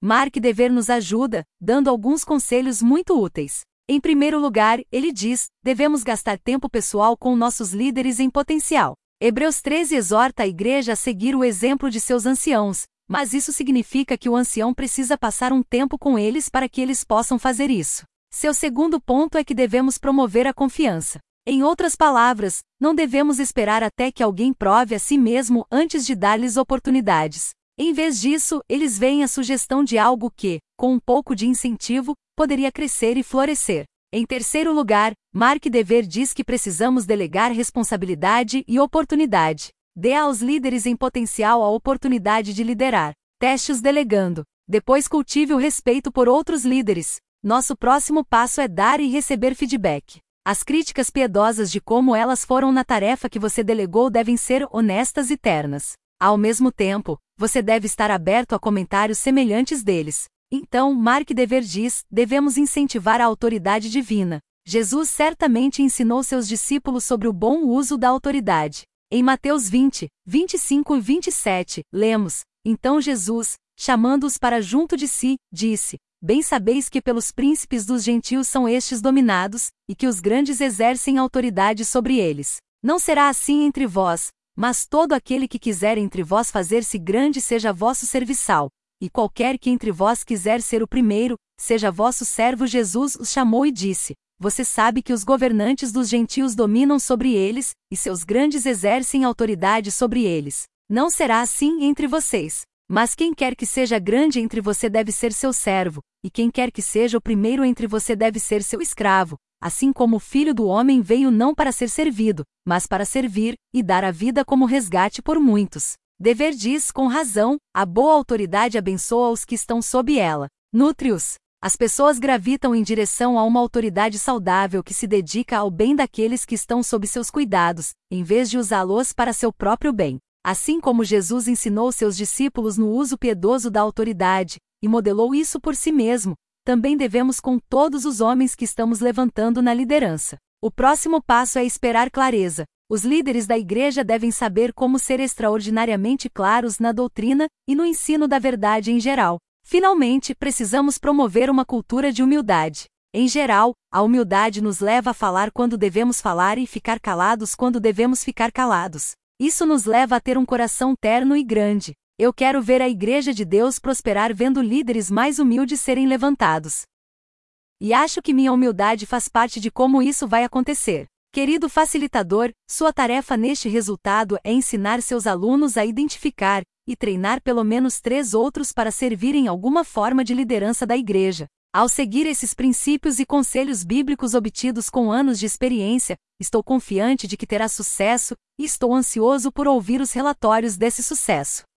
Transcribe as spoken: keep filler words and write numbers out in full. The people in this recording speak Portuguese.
Mark Dever nos ajuda, dando alguns conselhos muito úteis. Em primeiro lugar, ele diz, devemos gastar tempo pessoal com nossos líderes em potencial. Hebreus treze exorta a igreja a seguir o exemplo de seus anciãos, mas isso significa que o ancião precisa passar um tempo com eles para que eles possam fazer isso. Seu segundo ponto é que devemos promover a confiança. Em outras palavras, não devemos esperar até que alguém prove a si mesmo antes de dar-lhes oportunidades. Em vez disso, eles veem a sugestão de algo que, com um pouco de incentivo, poderia crescer e florescer. Em terceiro lugar, Mark Dever diz que precisamos delegar responsabilidade e oportunidade. Dê aos líderes em potencial a oportunidade de liderar. Teste-os delegando. Depois cultive o respeito por outros líderes. Nosso próximo passo é dar e receber feedback. As críticas piedosas de como elas foram na tarefa que você delegou devem ser honestas e ternas. Ao mesmo tempo, você deve estar aberto a comentários semelhantes deles. Então, Mark Dever diz, devemos incentivar a autoridade divina. Jesus certamente ensinou seus discípulos sobre o bom uso da autoridade. Em Mateus vinte, vinte e cinco e vinte e sete, lemos, então Jesus, chamando-os para junto de si, disse, bem sabeis que pelos príncipes dos gentios são estes dominados, e que os grandes exercem autoridade sobre eles. Não será assim entre vós, mas todo aquele que quiser entre vós fazer-se grande seja vosso serviçal, e qualquer que entre vós quiser ser o primeiro, seja vosso servo. Jesus os chamou e disse, você sabe que os governantes dos gentios dominam sobre eles, e seus grandes exercem autoridade sobre eles. Não será assim entre vocês. Mas quem quer que seja grande entre você deve ser seu servo, e quem quer que seja o primeiro entre você deve ser seu escravo, assim como o Filho do Homem veio não para ser servido, mas para servir, e dar a vida como resgate por muitos. Dever diz, com razão, a boa autoridade abençoa os que estão sob ela. Nutre-os. As pessoas gravitam em direção a uma autoridade saudável que se dedica ao bem daqueles que estão sob seus cuidados, em vez de usá-los para seu próprio bem. Assim como Jesus ensinou seus discípulos no uso piedoso da autoridade, e modelou isso por si mesmo, também devemos com todos os homens que estamos levantando na liderança. O próximo passo é esperar clareza. Os líderes da igreja devem saber como ser extraordinariamente claros na doutrina e no ensino da verdade em geral. Finalmente, precisamos promover uma cultura de humildade. Em geral, a humildade nos leva a falar quando devemos falar e ficar calados quando devemos ficar calados. Isso nos leva a ter um coração terno e grande. Eu quero ver a Igreja de Deus prosperar vendo líderes mais humildes serem levantados. E acho que minha humildade faz parte de como isso vai acontecer. Querido facilitador, sua tarefa neste resultado é ensinar seus alunos a identificar e treinar pelo menos três outros para servir em alguma forma de liderança da igreja. Ao seguir esses princípios e conselhos bíblicos obtidos com anos de experiência, estou confiante de que terá sucesso, e estou ansioso por ouvir os relatórios desse sucesso.